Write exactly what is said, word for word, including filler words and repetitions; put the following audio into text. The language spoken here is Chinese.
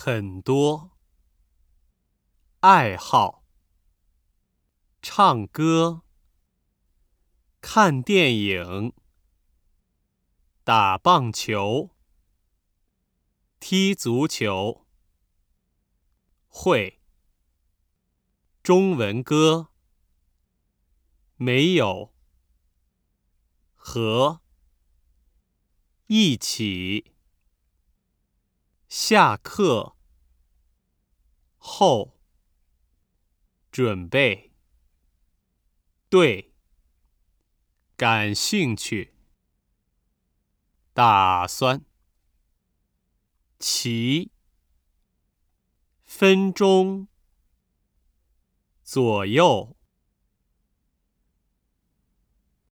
很多。爱好：唱歌、看电影、打棒球、踢足球。会：中文歌。没有。和。一起。下课。后。准备。对。感兴趣。打算。骑。分钟。左右。